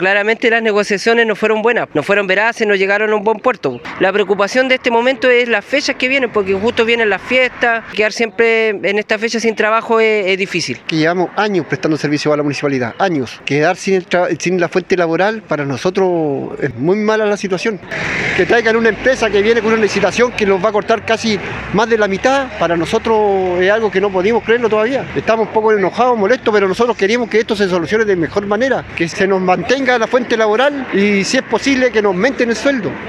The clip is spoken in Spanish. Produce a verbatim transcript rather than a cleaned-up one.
Claramente las negociaciones no fueron buenas, no fueron veraces, no llegaron a un buen puerto. La preocupación de este momento es las fechas que vienen, porque justo vienen las fiestas, quedar siempre en esta fecha sin trabajo es, es difícil. Que llevamos años prestando servicio a la municipalidad, años. Quedar sin, el sin la fuente laboral para nosotros es muy mala la situación. Que traigan una empresa que viene con una licitación que nos va a cortar casi más de la mitad, para nosotros es algo que no podemos creerlo todavía. Estamos un poco enojados, molestos, pero nosotros queremos que esto se solucione de mejor manera, que se nos mantenga la fuente laboral y si es posible que nos aumenten el sueldo.